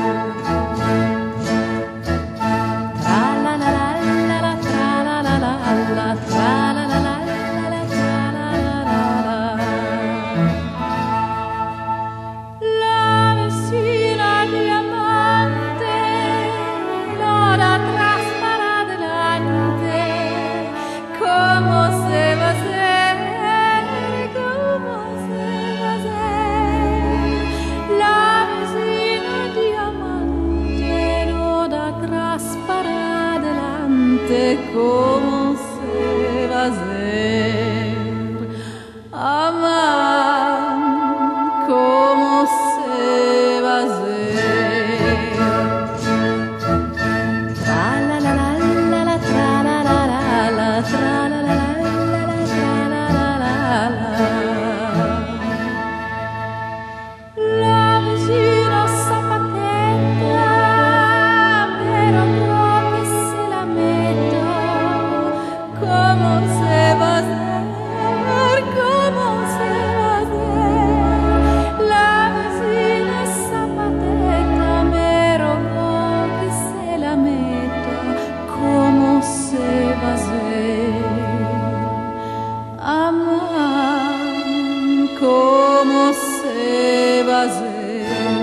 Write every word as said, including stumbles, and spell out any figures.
Como se va a hacer, amar, cómo se va a hacer. Tra la la la la la, tra la la la la, tra la la la la, tra la la la la. La vicina sapatenta, pero creo que se la mete. ¿Cómo se va a hacer? ¿Cómo se va a hacer? La vecina zapateta me rogó que se la meta. ¿Cómo se va a hacer? Amar, ¿cómo se va a hacer?